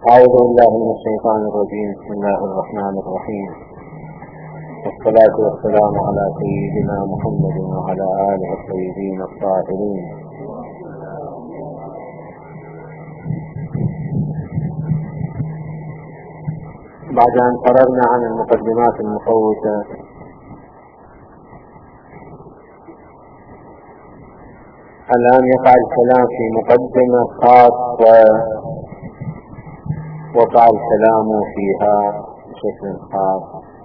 أعوذ بالله من الشيطان الرجيم. بسم الله الرحمن الرحيم، والصلاة والسلام على سيدنا محمد وعلى آله الطيبين الطاهرين. بعد أن فرغنا عن المقدمات المفوتة الآن يقع الكلام في مقدمة خاصة وقع الكلام فيها بشكل خاص،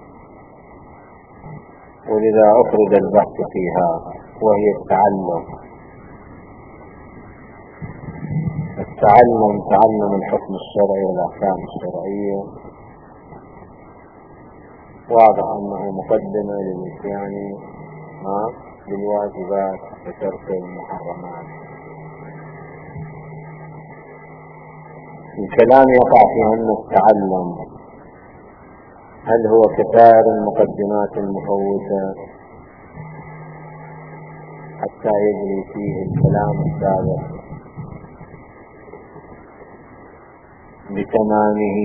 ولذا أفرد البحث فيها، وهي التعلم تعلم الحكم الشرعي والأحكام الشرعية. واضح أنه مقدمة للإتيان بالواجبات وترك المحرمات. الكلام يقع في أن التعلم هل هو كثار المقدمات المفوتة حتى يجري فيه الكلام السابق بتمامه،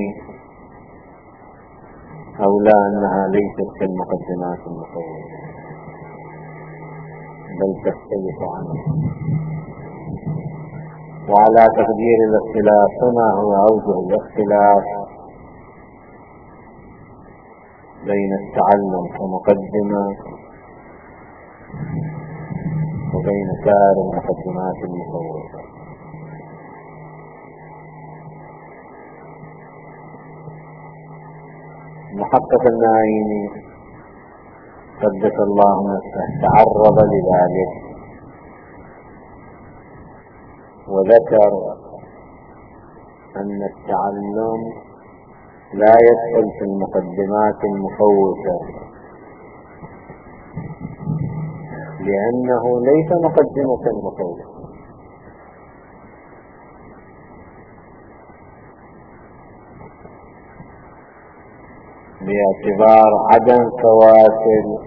أو لا أنها ليست كالمقدمات المفوتة بل تختلف عنها. وعلى تقدير الاختلاف هنا هو أوجه الاختلاف بين التعلم كمقدمة وبين سائر المقدمات المفوتة. محقق النعيمي قدس الله نفسه تعرض لذلك وذكر أن التعلم لا يدخل في المقدمات المفوتة لأنه ليس مقدمة مفوتة، باعتبار عدم فوات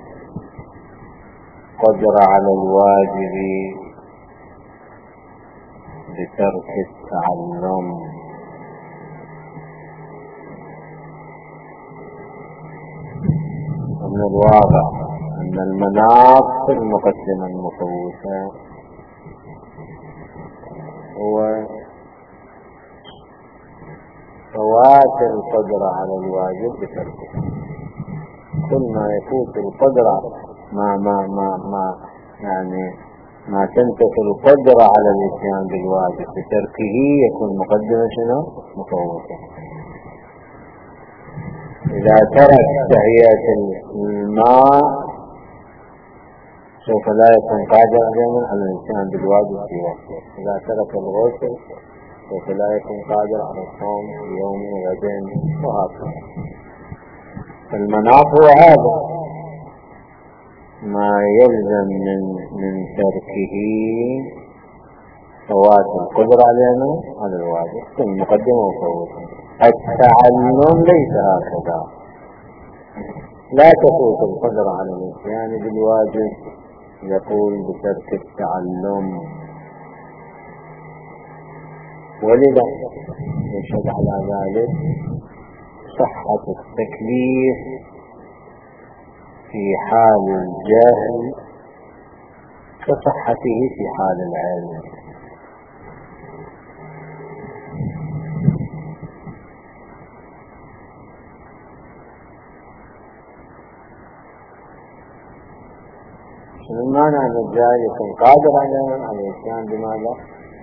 القدرة على الواجب بترك التعلم. ومن الواضح أن المناط في المقدمة المفوتة هو فوات القدرة على الواجب بتركه. كل ما يفوت القدرة ما تنتفي القدرة على الاتيان بالواجب بتركه يكون مقدمة شنو؟ مفوتة. إذا ترك تهيئة الماء سوف لا يكون قادرا على الاتيان بالواجب في وقته. إذا ترك الغسل سوف لا يكون قادر على الصوم يوم وغدين وهكذا. المناط هو هذا ما يلزم من تركه فوات القدرة على الواجب. كل مقدمة وفوتة. التعلم ليس هكذا، لا تفوت القدرة على الاتيان بالواجب يقول بترك التعلم. ولذا يشهد على ذلك صحة التكليف في حال الجاهل كصحته في حال العلم. شنو معنى أن الجاهل يكون قادر على الاتيان بماذا؟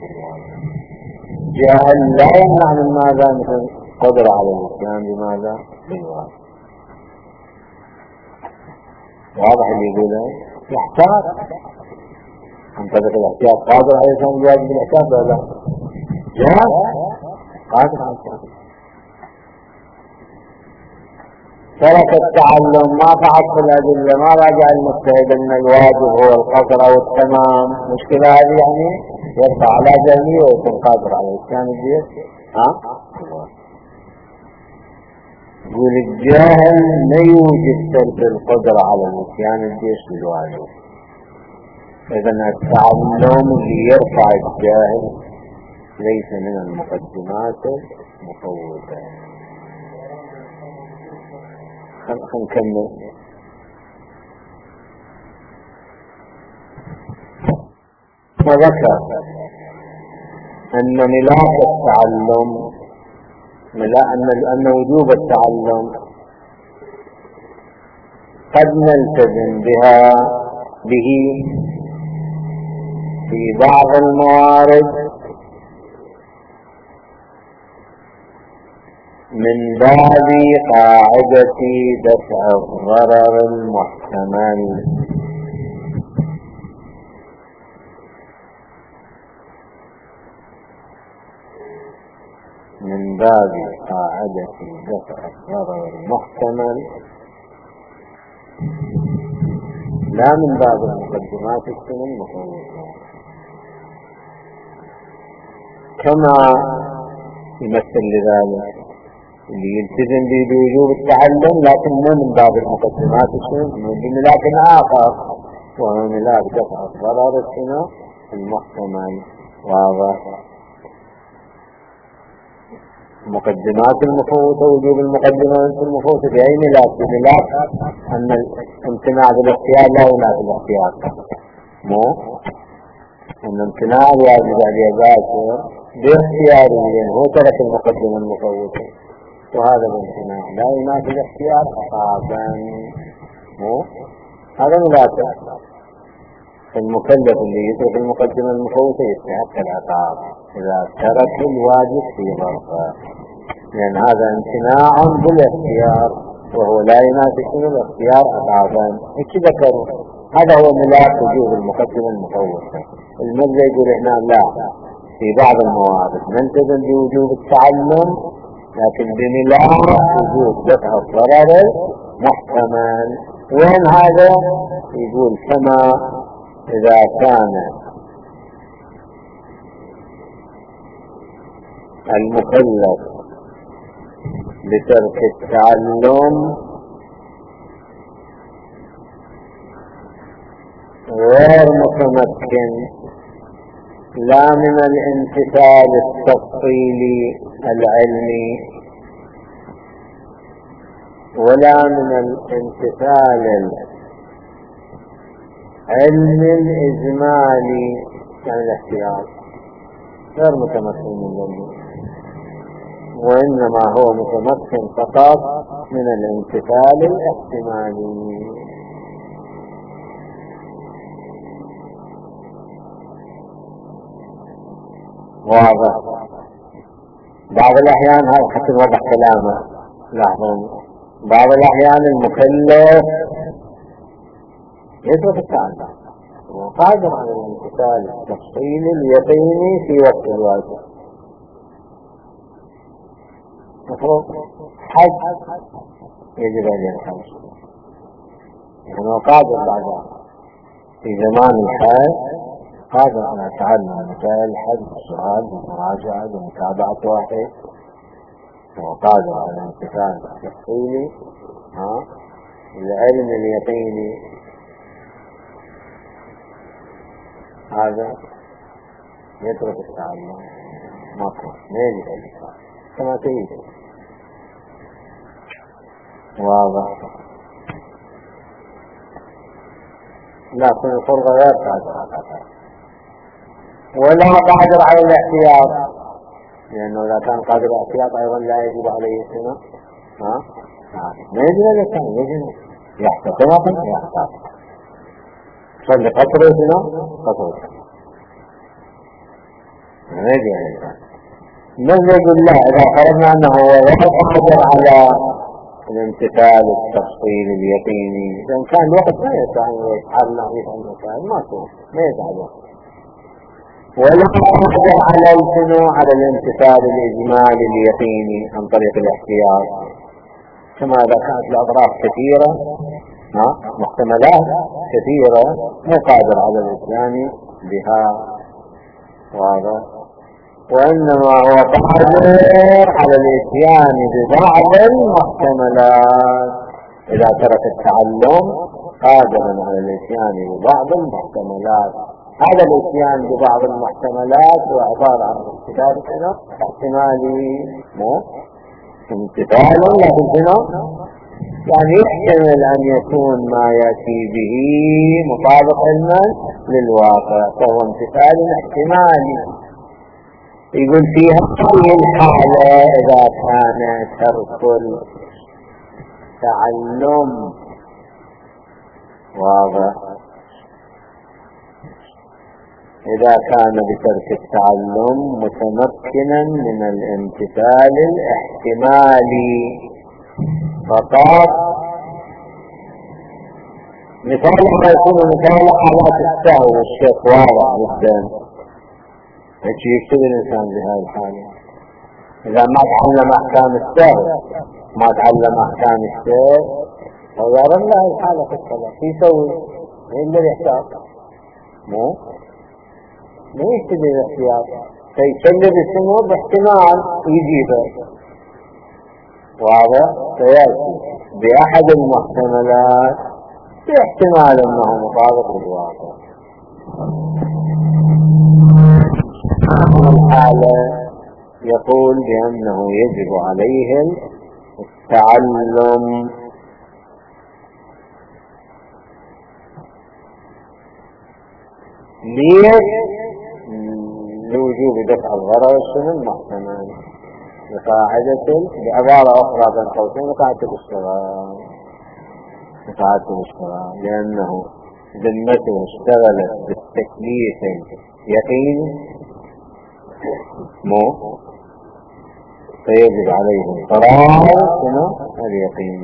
جاهل لا يمنع من ماذا؟ مثل قدرة على الاتيان بماذا؟ بالواجب. واضح اللي يقوله؟ يحتاج عن طريق الاحتياط قادر على الاتيان بالواجب بالاحتياط ولا لا؟ جاهل قادر على الاتيان. ترك التعلم ما فعل في الأدلة، ما راجع المجتهد أن الواجب هو القصر أو التمام. مشكلة هذه يرفع على جميع ويكون قادر على الاتيان بالواجب. يقول الجاهل لا يوجد ترك القدرة على الاتيان بالواجب. إذن التعلم اللي يرفع الجاهل ليس من المقدمات المفوتة. نكمل. وذكر أن ملاك التعلم أن وجوب التعلم قد نلتزم به في بعض الموارد من باب قاعدة دفع الضرر المحتمل، من باب قاعدة دفع الضرر المحتمل، لا من باب المقدمات المفوتة. كما يمثل لذلك اللي يلتزم به بوجوب التعلم، لكن مو من باب المقدمات بملاك آخر، وهو ملاك دفع الضرر المحتمل. واضح؟ مقدمات المفوتة، وجوب المقدمات المفوتة بأي ملاك؟ بملاك أن الامتناع بالاختيار لا ينافي الاختيار، مو أن امتناع الواجب عليه ذاته باختياره، لأنه هو ترك المقدمة المفوتة، وهذا الامتناع لا ينافي الاختيار أصابا، مو هذا ملاك. المكلف اللي يترك المقدمة المفوتة يستحق العقاب إذا ترك الواجب في ظرفه، لأن هذا امتناع بالاختيار وهو لا ينافي الاختيار أصابا. هيك ذكروا هذا هو ملاك وجوب المقدمة المفوتة. المرجع يقول هنا لا، في بعض الموارد نلتزم بوجوب التعلم، لكن بملاك وجوب دفع الضرر محتمل. وين هذا؟ يقول كما إذا كان المكلف بترك التعلم غير متمكن لا من الامتثال التفصيلي العلمي ولا من الامتثال العلمي الإجمالي عن الاختيار، غير متمكن من ذلك، وإنما هو متمكن فقط من الامتثال الاحتمالي. واضح؟ بعض الأحيان هذا حتى نوضح كلامه، لاحظون بعض الأحيان المكلف يترك التعلم وقادر على الامتثال التفصيلي اليقيني في وقت الواجب. مفروض حج يجب أن ينحج، يعني قادر بعد في زمان الحج قادر على تعلم مسائل الحج بالسؤال بالمراجعة بمتابعة واحد، وقادر على الامتثال التفصيلي العلم اليقيني. هذا يترك التعلم مطلق ما يجب الإسلام كما تريد. واضح؟ لكن الفرقة غير قادر على هذا، ولا قادر على الاحتياط، لأنه إذا كان قادر على الاحتياط أيضا لا يجب عليه السنة. ما يجب عليه السنة، يجب يحتاط وقت يحتاط صلي قطره هنا قطره، ما يجب عليه السنة. نزل الله إذا فرضنا أنه غير قادر على الامتثال التفصيلي اليقيني، إذا كان الوقت ما يسعى يتحرنا يفعل المسائل ما يسعى الوقت، ولا قادر على على الامتثال الإجمالي اليقيني عن طريق الاحتياط، كما إذا كانت الأضرار كثيرة محتملات كثيرة مو قادر على الإتيان بها. واضح؟ وإنما هو قادر على الإتيان ببعض المحتملات، إذا ترك التعلم قادرا على الإتيان ببعض المحتملات. هذا الإتيان ببعض المحتملات هو عبارة عن اختلاف احتمالي، مو امتثال لكن هنا يعني يحتمل أن يكون ما يأتي به مطابق علما للواقع، فهو امتثال احتمالي. يقول في هذه الحالة إذا كان ترك التعلم واضح، إذا كان بترك التعلم متمكنا من الامتثال الاحتمالي فقط. مثال ما يكون مثال حالات السهو والشيخ واضح جدا، هيك يكتب الإنسان بهذه الحالة. إذا ما تعلم أحكام السهو ما تعلم أحكام الشيخ فظهر له الحالة في الصلاة يسوي ايه اللي يحتاج؟ مو يكتب الاحتياط فيكلم السنو باحتمال يجيبه واضح، فيأتي بأحد المحتملات باحتمال أنه مطابق للواقع. الحالة يقول بأنه يجب عليه التعلم. ليه؟ لوجوب دفع الضرر الشمل محتمل بقاعدة بعبارة أخرى بين قوسين قاعدة الاشتغال، لأنه ذمته اشتغلت بالتكليف يقين فيجب عليه القرار اليقين،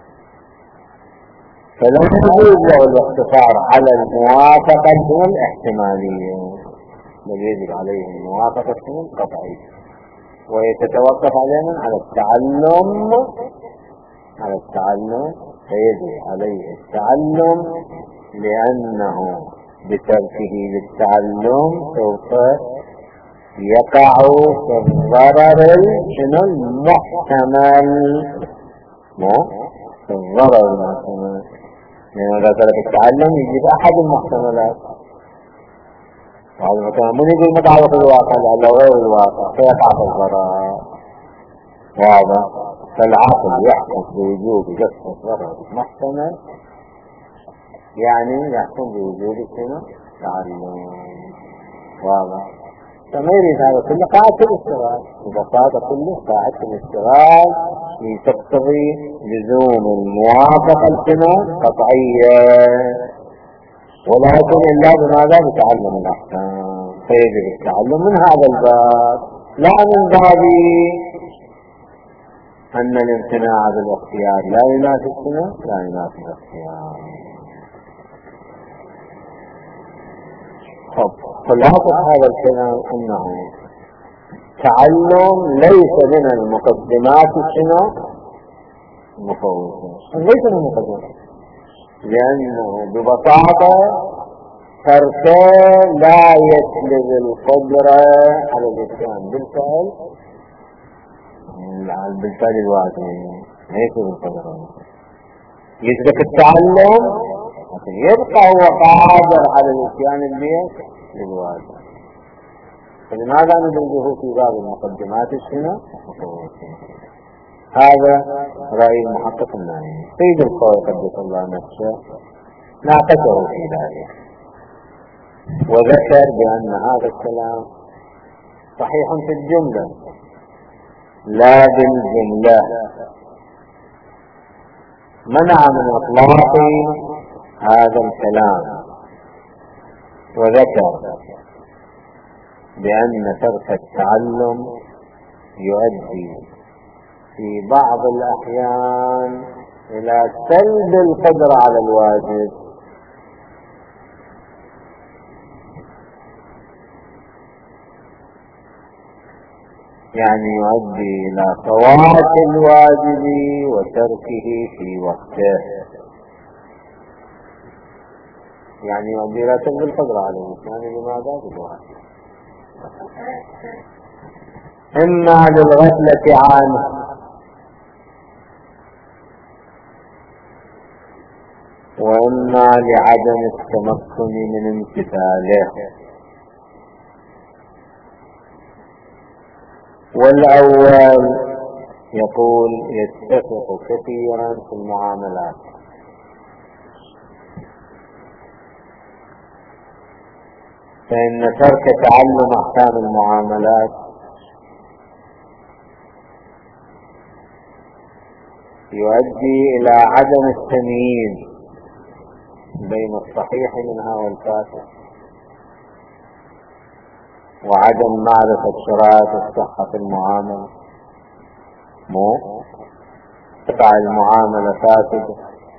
فلا يجوز له الاقتصار على الموافقة الاحتمالية، بل يجب عليه الموافقة القطعية، ويتوقف علينا على التعلم فيجب عليه التعلم، لأنه بتركه للتعلم سوف يقع في الضرر المحتمل، في الضرر المحتمل، لأن إذا ترك التعلم يجب أحد المحتملات، وهذا المكان من يجب متعلق بالواقع لأنه غير الواقع فيقع في الضرر واضح. فالعقل يحكم بوجوب دفع الضرر المحتمل، يعني يحكم بوجوب تعلم واضح. فما يريد هذا كله قاعدة الاشتغال، ببساطة كله قاعدة الاشتغال تقتضي لزوم الموافقة القطعية، ولا يكون إلا بماذا؟ بتعلم الأحكام، فيجب التعلم من هذا الباب، لا من باب أن الامتناع بالاختيار لا ينافي الاختيار. خلاصة هذا الكلام أنه تعلم ليس من المقدمات المفوتة، ليس من المقدمات، لأنه ببساطة تركه لا يسلب القدرة على الإتيان بالفعل الواجب، ليس بالقدرة يسلك التعلم لكن يبقى هو قادر على الاتيان بالواجب. فلماذا ندرجه في باب المقدمات هذا رأي المحقق النائي. سيد القوي قدس الله نفسه ناقشه في ذلك وذكر بأن هذا الكلام صحيح في الجملة لا بالجملة، منع من إطلاق هذا الكلام، وذكر بأن ترك التعلم يؤدي في بعض الأحيان إلى سلب القدرة على الواجب، يعني يؤدي إلى فوات الواجب وتركه في وقته، يعني يؤدي إلى سلب القدرة على الإنسان. لماذا؟ بالواجب، إما للغفلة عنه وإما لعدم التمكن من امتثاله. والأول يقول يتفق كثيرا في المعاملات، فإن ترك تعلم أحكام المعاملات يؤدي إلى عدم التمييز بين الصحيح منها والفاسد، وعدم معرفة شرائط الصحة في المعاملة، تقع المعاملة فاسدة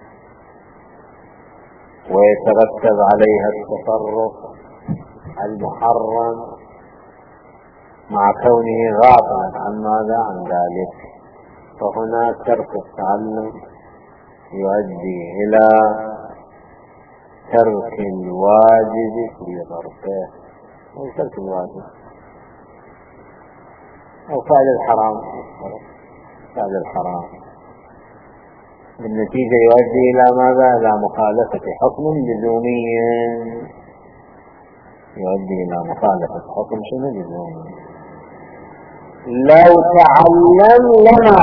ويترتب عليها التصرف المحرم مع كونه غافلا عن ماذا؟ عن ذلك. فهنا ترك التعلم يؤدي إلى ترك الواجب في ظرفه، أو ترك الواجب أو فعل الحرام، فعل الحرام بالنتيجة يؤدي إلى ماذا؟ إلى مخالفة حكم لزومي، يؤدي إلى مخالفة حكم شنو؟ لزومي. لو تعلم لما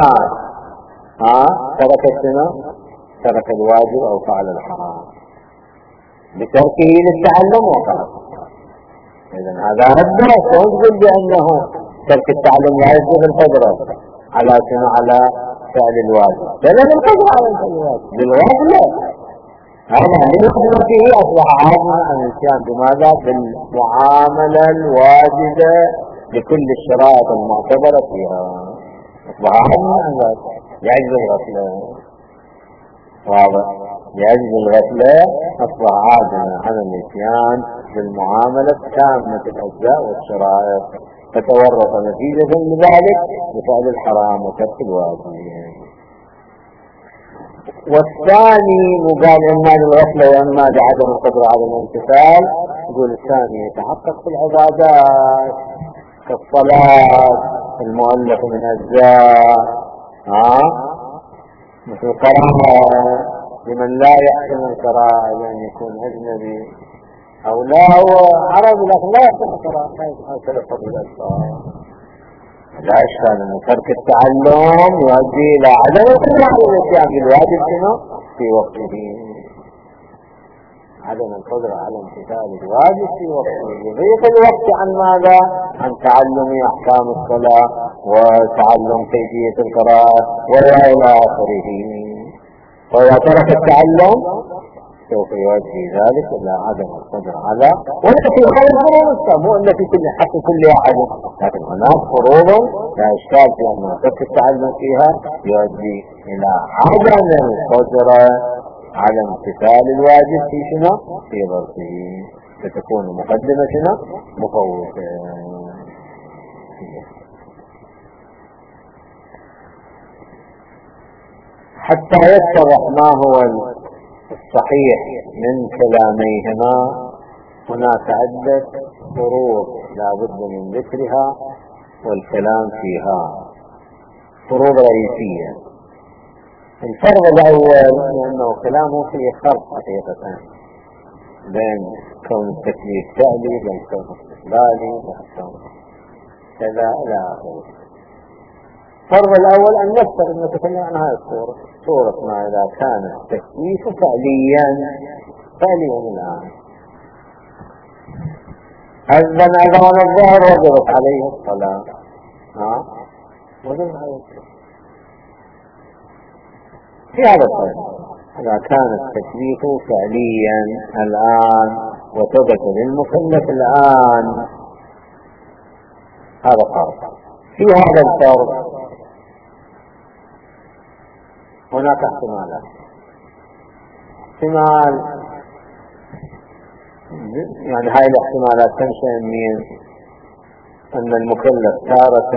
ترك شنو؟ ترك الواجب أو فعل الحرام بتركه للتعلم وفعل. إذن هذا رده، تقول بأنه ترك التعلم لا يجوز القدرة على شنو؟ على فعل الواجب، لأن القدرة على فعل الواجب بالواجب لا، هذا من فيه أصبح عاجزا عن الاتيان بماذا؟ بالمعاملة الواجبة بكل الشرائط المعتبرة فيها، أصبح عاجزا عن ذلك، يعجز الغفلة. واضح؟ يعجز الغفلة، أصبح عاجزا عن الاتيان بالمعاملة تامة الأجزاء والشرائط، فتورط نتيجة لذلك بفعل الحرام وترك الواجب. والثاني وقال إما للغفلة وإما لعدم القدرة على الامتثال. يقول الثاني يتحقق في العبادات كالصلاة المؤلف من أجزاء، مثل القراءة لمن لا يحسن القراءة لأن يكون أجنبي أو لا هو عربي لكن لا يحسن القراءة، تلفظ بالألفاظ، لا إشكال أن ترك التعلم يؤدي إلى عدم القدرة على الاتيان بالواجب في وقته، عدم القدرة على امتثال الواجب في وقته، يضيق الوقت عن ماذا؟ عن تعلم أحكام الصلاة وتعلم كيفية القراءة وإلى آخره. وإذا ترك التعلم سوف يؤدي ذلك إلى عدم القدرة على، والتي خلق فروض مو أن في كل حق كل أحد، لكن هناك فروض لا إشكال في أن ترك التعلم فيها يؤدي إلى عدم القدرة على امتثال الواجب في شنو؟ في ظرفه، فتكون مقدمة شنو؟ مفوتة. حتى يتضح ما هو الصحيح من كلاميهما هناك عدة فروض لا بد من ذكرها والكلام فيها، فروض رئيسية. الفرض الأول لأنه كلامه فيه خلط حقيقة بين كون التكليف فعلي بين كون استقبالي بين كون كذا إلى آخره. الفرض الأول أن نفترض أن نتكلم عن هذه الصورة، صورة ما إذا كان التكليف فعليا الآن أذن أذان الظهر وجبت عليه الصلاة، وجبت عليه الصلاة في هذا الصلاة. إذا كان التكليف فعليا الآن وثبت للمكلف الآن، هذا فرض. في هذا الفرض هناك احتمالات. احتمال يعني هاي الاحتمالات تنشأ من أن المكلف تارة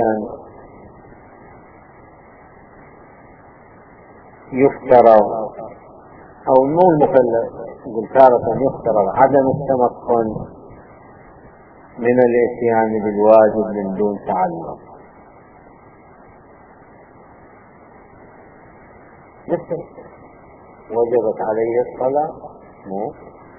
يفترض، أو مو المكلف يقول تارة يفترض عدم التمكن من الاتيان بالواجب من دون تعلم، مثل وجبت عليه الصلاة،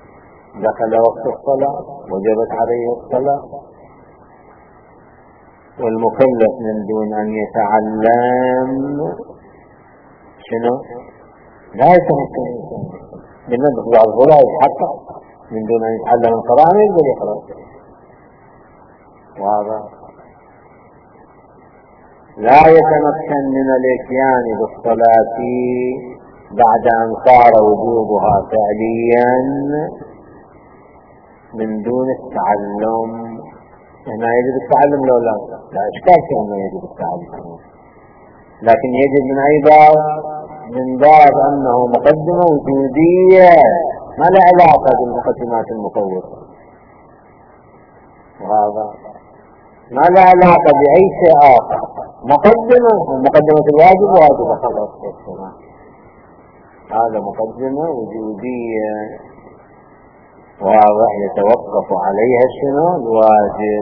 دخل وقت الصلاة وجبت عليه الصلاة، والمكلف من دون أن يتعلم شنو؟ لا يتمكن بالنسبة بعض الغلاء يتحقق من دون أن يتعلم القرآن يقدر يقرأ. واضح؟ لا يتمكن من الاتيان بالصلاة بعد أن صار وجوبها فعليا من دون التعلم. هنا يجب التعلم لو لا إشكال في أنه يجب التعلم، لكن يجب من أي باب؟ من باب أنه مقدمة وجودية ما له علاقة بالمقدمات المفوتة. وهذا ما له علاقة بأي شيء آخر. مقدمة الواجب واجبة خلاص. هذا مقدمة وجودية واضح يتوقف عليها شنو؟ الواجب،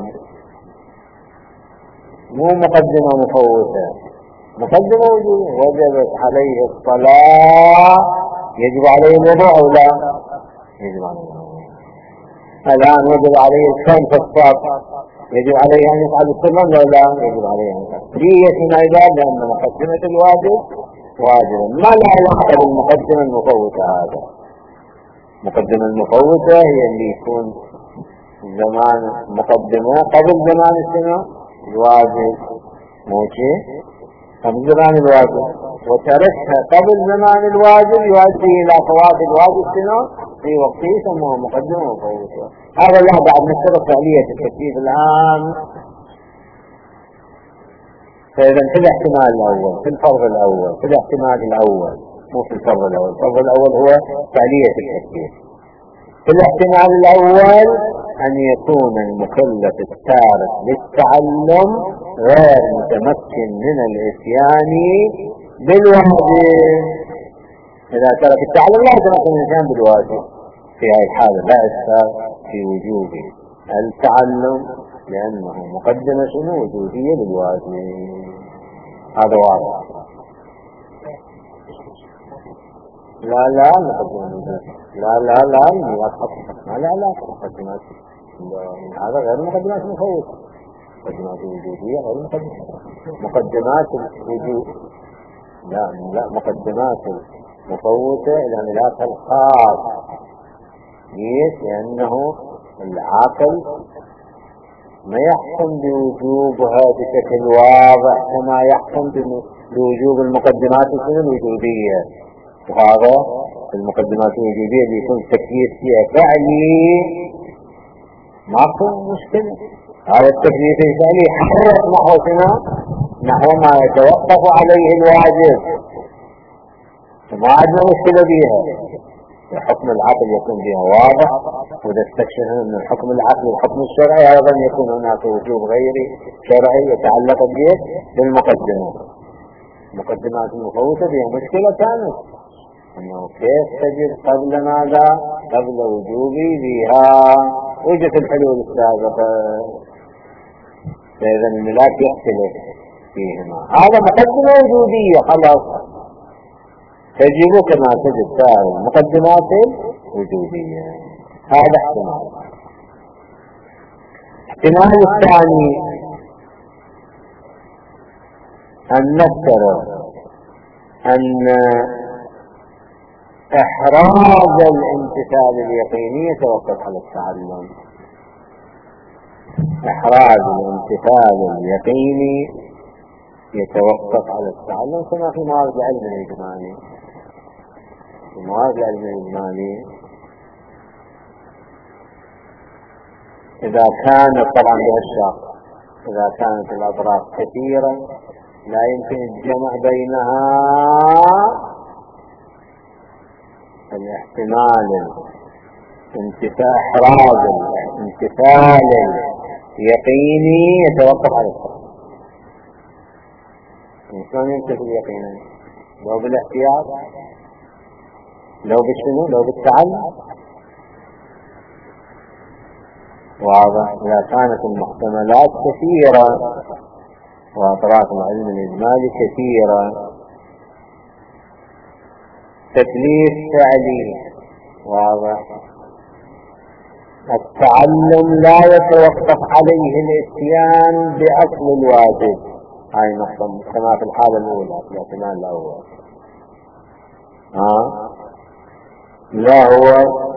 مو مقدمة مفوتة. مقدمة وجودية وجبت عليه الصلاة يجب عليه الوضوء أو لا؟ يجب عليه الوضوء. الآن وجب عليه الصوم في الصلاة يجب عليه أن يفعل السنن أو لا؟ يجب عليه أن يفعل. ليش ما يقال؟ لأن مقدمة الواجب واجبا ما لا علاقة بالمقدمة المفوتة. هذا مقدمة المفوتة هي اللي يكون زمان مقدمة قبل زمان السنة الواجب، موجه قبل زمان الواجب، وتركها قبل زمان الواجب يؤدي إلى فوات الواجب سنة في وقته يسموها مقدمة مفوتة. هذا لا بعد نشترط فعلية التكليف الآن. فإذا في الاحتمال الأول في الفرض الأول في الاحتمال الأول مو في الفرض الأول. الفرض الأول هو فعلية التكليف. في الاحتمال الأول أن يكون المكلف التارك للتعلم غير متمكن من الاتيان بالواجب. إذا ترك التعلم لا يتمكن من الاتيان بالواجب في هذه الحالة لا إشكال في وجوب التعلم لأنه مقدمة شنو؟ وجودية للواجب. هذا واضح. لا مقدمة لا مقدمات هذا غير مقدمات مفوتة. مقدمات وجودية غير مقدمات الوجود. لا مقدمات مفوتة إلى ملاك الخاص. ليش؟ لأنه العقل ما يحكم بوجوبها بشكل واضح كما يحكم بوجوب المقدمات الوجودية. وهذا المقدمات الوجودية اللي يكون التكليف فيها فعلي ماكو مشكلة. هذا التكليف الفعلي يحرك نحو ما يتوقف عليه الواجب، ما عندنا مشكلة بها. الحكم العقل يكون بها واضح، وإذا استكشف من الحكم العقلي والحكم الشرعي أيضا يكون هناك وجوب غير شرعي يتعلق به بالمقدمات. المقدمات المفوتة بها مشكلة ثانية أنه كيف تجد قبل ماذا؟ قبل وجوبي بها وجدت الحلول السابقة. فإذا الملاك يختلف فيهما. هذا مقدمة وجودية خلاص تجب كما تجد سائر المقدمات الوجودية. هذا احتمال. احتمال الثاني أن نفترض أن إحراز الامتثال اليقيني يتوقف على التعلم. إحراز الامتثال اليقيني يتوقف على التعلم كما في موارد العلم الإجمالي. في موارد العلم الإجمالي إذا كانت طبعا بهالشرط إذا كانت الأطراف كثيرة لا يمكن الجمع بينها الاحتمال إحراز الامتثال اليقيني يتوقف على التعلم. شلون يمتثل يقينا؟ لو بالاحتياط، لو بالشنو؟ لو بالتعلم. واضح. إذا كانت المحتملات كثيرة وأطراف العلم الإجمالي كثيرة، تكليف فعلي واضح التعلم لا يتوقف عليه الاتيان بأصل الواجب. هاي نقطة كما في الحالة الأولى في الاحتمال الأول. لا هو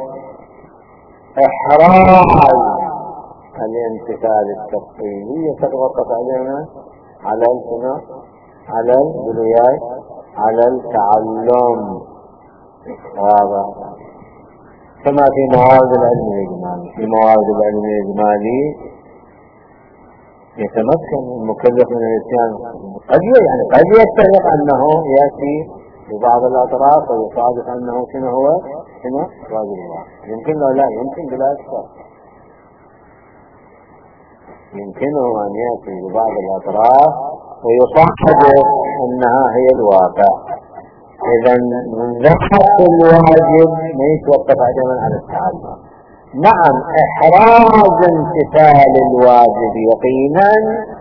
إحراز الامتثال التفصيلي يتوقف علينا على على البنيات على التعلم. هذا كما في موارد العلم الإجمالي. في موارد العلم الإجمالي يتمكن المكلف من الاتيان قد يتفق أنه يأتي ببعض الأطراف ويصادف أنه شنو هو واجب الله. يمكن له لا يمكن بلا أشكال يمكنه أن يأتي ببعض الأطراف ويصادف أنها هي الواقع. إذا من ذكر الواجب ما يتوقف أيضا على التعلم. نعم إحراز امتثال الواجب يقينا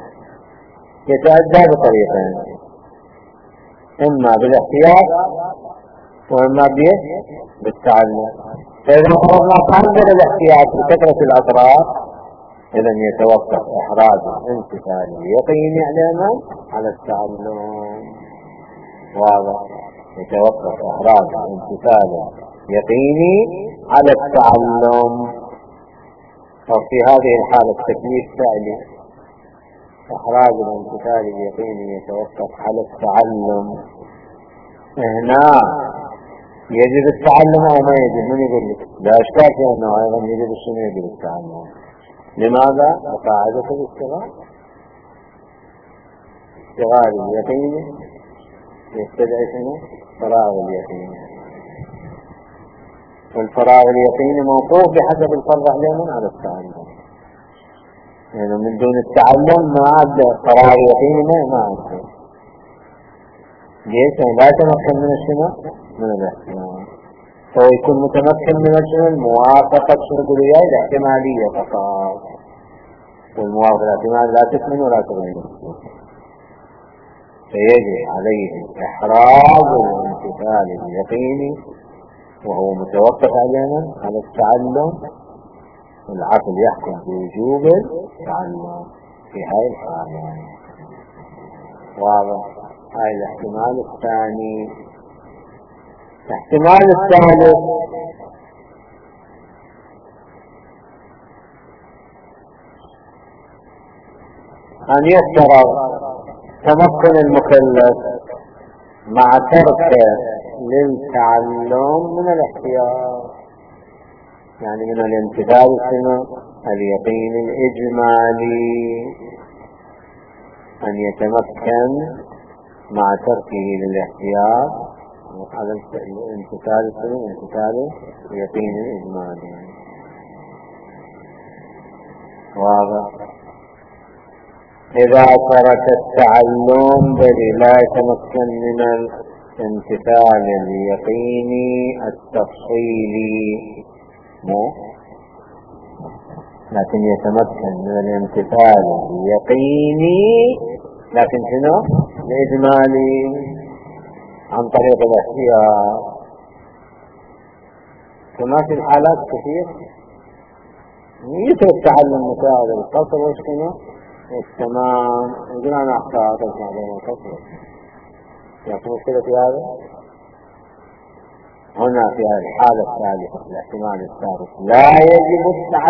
يتأدى بطريقين، إما بالاحتياط وإما بالتعلم. فإذا فرضنا قدر الاحتياط بكثرة الأطراف إذا يتوقف إحراز امتثال اليقين علينا على التعلم. واضح؟ يتوقف إحراز امتثال يقيني على التعلم. وفي هذه الحالة التكليف فعلي. إحراز الامتثال اليقيني يتوقف على التعلم. هنا يجب التعلم أو ما يجب؟ من يقول لك؟ لا أشكال في أنه أيضا يجب الشنو يجب التعلم. لماذا؟ قاعدة الاشتغال اليقيني يستدعي شنو؟ فراغ اليقين. والفراغ اليقيني موقوف بحسب الفرض علينا على التعلم. يعني من دون التعلم ما عاد فراغ يقيني ما عاد. ليش؟ لا يتمكن من الشنو؟ من الاحتمال. فهو يكون متمكن من الشنو؟ الموافقة شنو الاحتمالية فقط. والموافقة الاحتمال لا تكمن ولا تغني. فيجب عليه إحراز الامتثال اليقيني وهو متوقف علينا على التعلم. العقل يحكم بوجوب التعلم في هاي الحالة. واضح؟ هاي الاحتمال الثاني. الاحتمال الثالث أن يفترض تمكن المكلف مع تركه للتعلم من الاحتياط، يعني من الامتثال اليقين الإجمالي، أن يتمكن مع تركه للاحتياط على الامتثال اليقين الإجمالي. واضح؟ إذا ترك التعلم بل لا يتمكن من الامتثال اليقيني التفصيلي لكن يتمكن من الامتثال اليقيني لكن شنو؟ الإجمالي عن طريق الاحتياط. كما في الحالات كثير يترك تعلم مساعدة القصر وشكنا التمام. يقول أنا أخطأت بين القصر. يعطي مشكلة في هذا. هنا في هذه الحالة الثالثة الاحتمال الثالث لا يجب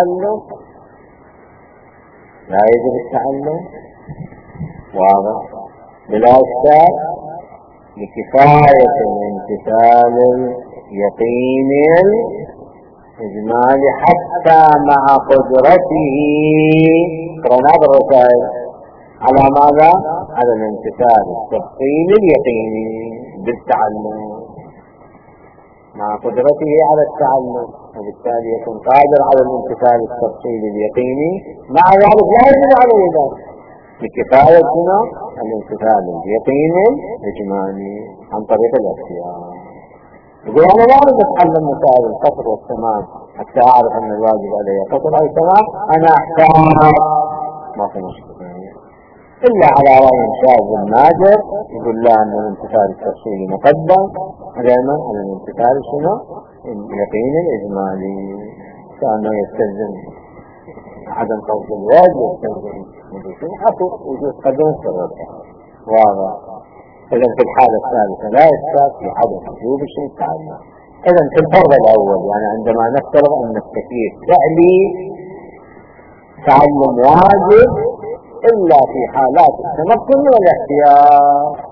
التعلم. واضح؟ بلا إشكال لكفاية الامتثال اليقيني الإجمالي حتى مع قدرته قرنات الرسائل على ماذا؟ على الامتثال التفصيلي اليقيني بالتعلم مع قدرته على التعلم، وبالتالي يكون قادر على الامتثال التفصيلي اليقيني. مع ذلك لا يجب عليه ذلك لكفاية الامتثال اليقيني الإجمالي عن طريق الاختيار. يقول أنا لا أريد أتعلم مسائل القصر والتمام حتى أعرف أن الواجب علي قصر أو تمام، أنا أحتاج ما في مشكلة إلا على رأي شاذ النادر يقول لا أن الامتثال التفصيلي مقدم على الامتثال اليقيني الإجمالي. كأنه يستلزم عدم قصد الواجب، يستلزم وجود قدم سبب واضح. إذا في الحالة الثالثة لا يثبت في عدم وجوب الشيء التعلم. إذا في الفرض الأول يعني عندما نفترض أن التكليف فعلي تعلم واجب إلا في حالات التمكن والاختيار.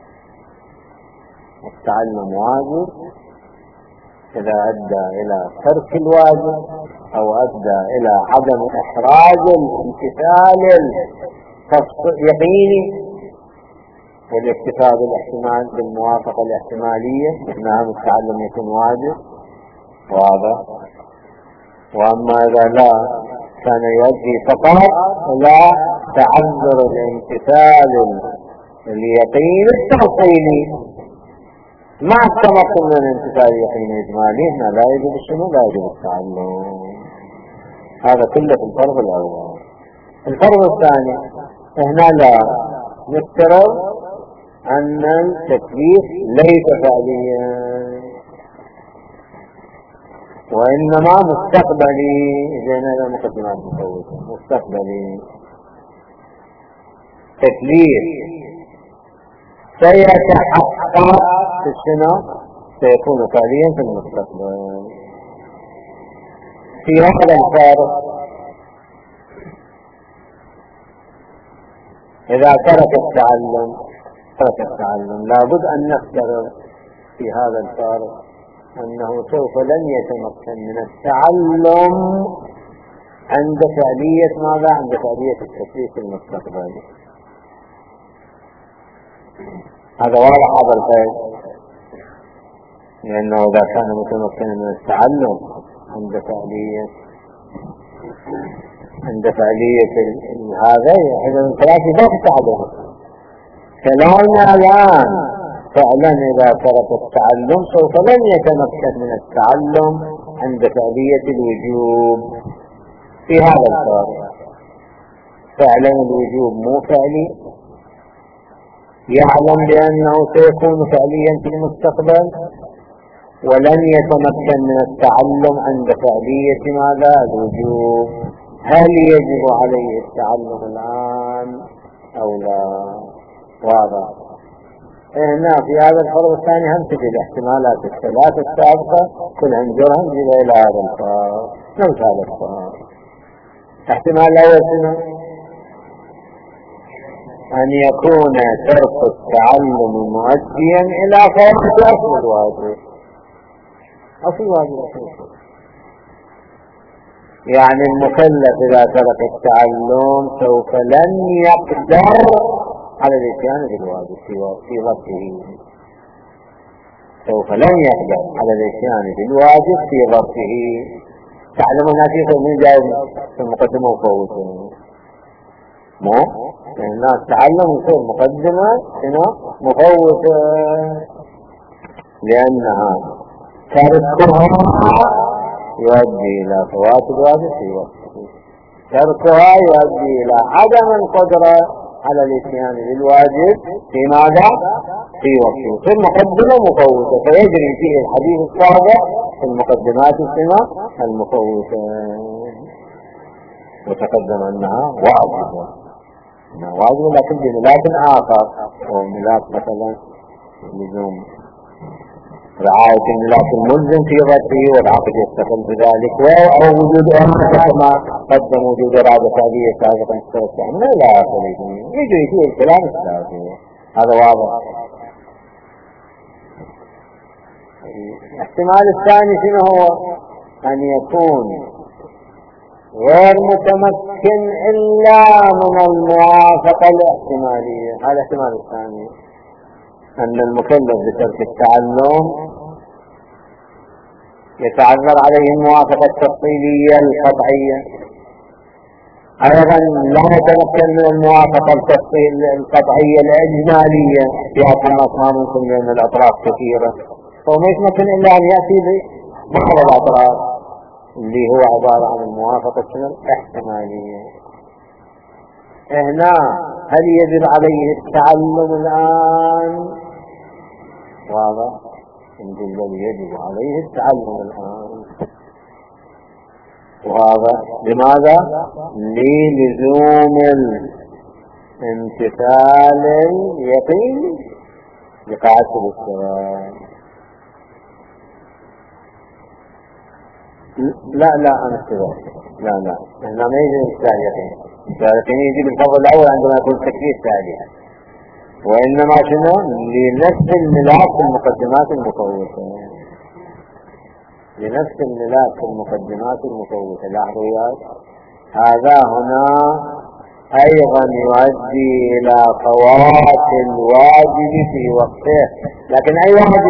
التعلم واجب إذا أدى إلى ترك الواجب أو أدى إلى عدم إحراج الامتثال اليقيني والاكتفاء بالاحتمال بالموافقة الاحتمالية، نعم التعلم يكون واجب واضح. وأما إذا لا كان يؤدي فقط إلى تعذر الامتثال اليقيني التفصيلي مع التمكن من الامتثال اليقيني الإجمالي، هنا لا يجب الشنو، لا يجب التعلم. هذا كله في الفرض الأول. الفرض الثاني هنا لا نفترض أن التكليف ليس فعليا وإنما مستقبلي، زين هذا مقدمات مفوتة، مستقبلي تكليف سيتحقق في السنة سيكون فعليا في المستقبل. في هذا الفارق إذا ترك التعلم لابد أن نفترض في هذا الفارق أنه سوف لن يتمكن من التعلم عند فعلية ماذا؟ عند فعلية التكليف المستقبلي. هذا واضح هذا الفرق، لأنه إذا كان متمكنا من التعلم عند فعلية هذا إذا الثلاثة لا تتعلم. كلامنا الآن فعلا إذا ترك التعلم سوف لن يتمكن من التعلم عند فعلية الوجوب. في هذا الفرق فعلا الوجوب مو فعلي، يعلم بأنه سيكون فعليا في المستقبل ولن يتمكن من التعلم عند فعلية ماذا؟ الوجوب. هل يجب عليه التعلم الآن أو لا؟ واضح. هنا في هذا الفرض الثاني هم تجد الاحتمالات الثلاثة السابقة كلها نجرها نجد إلى هذا الفرض. نمت هذا الفرض. احتمال الأول شنو؟ أن يكون ترك التعلم مؤديا إلى فوات أصل الواجب. أصل الواجب يعني المكلف إذا ترك التعلم سوف لن يقدر على الاتيان بالواجب في وقته، سوف لن يقدر على الاتيان بالواجب في وقته. تعلمون هذه من جاء في المقدمة وفوته مو الناس تعلموا في المقدمة هنا مفوته، لأنها تركها يؤدي إلى فوات الواجب في وقته، تركها يؤدي إلى عدم القدرة على الاتيان بالواجب في ماذا؟ في وقته. في المقدمة مفوتة، فيجري فيه الحديث السابق في المقدمات السنة المفوتة. وتقدم أنها واجبة، لكن بملاك آخر، وملاك مثلا لزوم رعاية الملاك الملزم في ضبطه والعقد يستقل بذلك، أو وجود كما قدم وجود إرادة فعلية سابقا استوسع من لا يخليه يجري فيه الكلام السابق. هذا واضح. الاحتمال الثاني شنو هو؟ أن يكون غير متمكن إلا من الموافقة الاحتمالية. هذا الاحتمال الثاني، أن المكلف بترك التعلم يتعذر عليه الموافقة التفصيلية القطعية، أيضا لا يتمكن من الموافقة القطعية الإجمالية في أطراف ما ممكن لأن الأطراف كثيرة، فهو ما يتمكن إلا أن يأتي ببعض الأطراف اللي هو عبارة عن الموافقة الاحتمالية. هنا هل يجب عليه التعلم الآن؟ واضح، نقول يجب عليه التعلم الآن. وهذا لماذا؟ للزوم الامتثال اليقيني لقاعدة الاستواء. لا أنا استواء لا هنا ما يجي الامتثال اليقيني. اليقيني يجي بالفضل الأول عندما يكون التكليف ثانيا، وإنما شنو؟ لنفس الملاك في المقدمات المفوتة، لنفس الملاك في المقدمات المفوتة. لاحظوا يا هذا هنا أيضا يؤدي إلى فوات الواجب في وقته، لكن أي واجب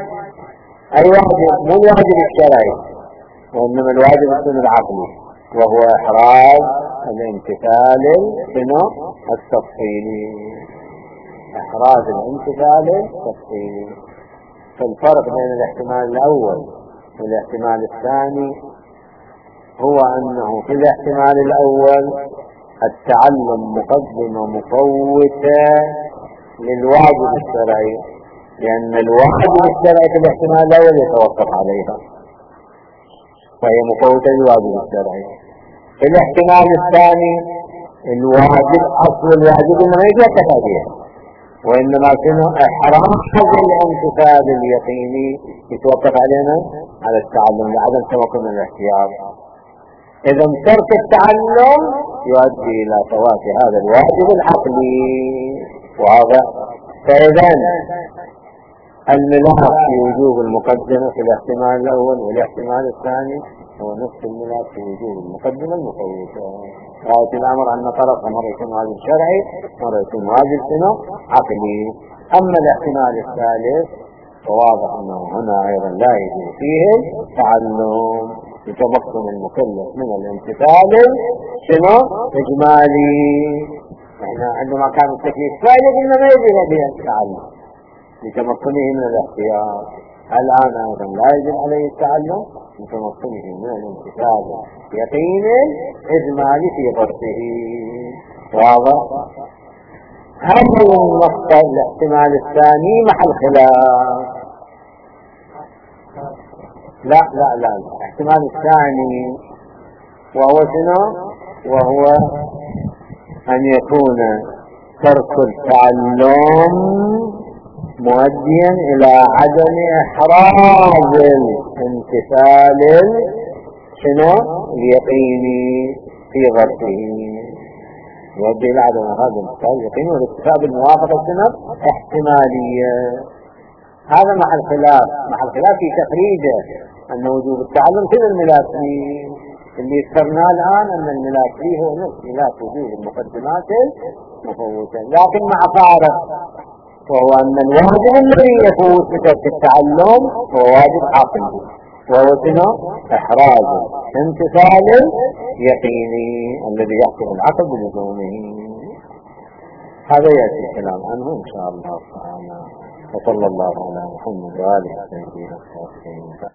مو الواجب الشرعي، وإنما الواجب العقلي، وهو إحراز الامتثال التفصيلي، إحراز الامتثال التفصيلي. فالفرق بين الاحتمال الأول والاحتمال الثاني هو أنه في الاحتمال الأول التعلم مقدمة مفوتة للواجب الشرعي، لأن الواجب الشرعي في الاحتمال الأول يتوقف عليها، فهي مفوتة للواجب الشرعي. في الاحتمال الثاني الواجب أصل الواجب ما يتوقف عليها، وإنما كنا إحراز الامتثال اليقيني يتوقف علينا على التعلم لعدم تمكن الاحتياط. إذا ترك التعلم يؤدي إلى فوات هذا الواجب العقلي. وهذا فإذا الملاك في وجوب المقدمة في الاحتمال الأول والاحتمال الثاني هو نفس الملاك في وجوب المقدمة المفوتة. غاية الأمر أن طرفها مرة يكون واجب شرعي، مرة يكون واجب عقلي. أما الاحتمال الثالث فواضح أنه هنا أيضا لا يجوز فيه تعلم لتمكن المكلف من الامتثال إجمالي. احنا عندما كان التكليف فائدة قلنا ما يجب عليه التعلم لتمكنه من الاختيار، الآن أيضا لا يجب عليه التعلم لتمكنه من الامتثال يقين إجمالي في ضربه. واضح؟ هذا النقطة الاحتمال الثاني محل خلاف. لا الاحتمال الثاني وهو شنو؟ وهو أن يكون ترك التعلم مؤديا إلى عدم إحراز الامتثال اليقيني في ظرفه، يؤدي إلى عدم إحراز الامتثال اليقيني والاكتفاء بالموافقة احتمالية. هذا محل خلاف في تخريجه أن وجوب التعلم في الملاك اللي ذكرناه الآن، أن الملاك هو نفس ملاك وجوب المقدمات المفوتة، لكن مع فارق، وهو أن الواجب الذي يفوت بترك التعلم هو واجب عقلي، وهو إحراز امتثال يقيني الذي يحكم العقل بلزومه. هذا يأتي الكلام عنه إن شاء الله تعالى. وصلى الله على محمد وآله وصحبه وسلم.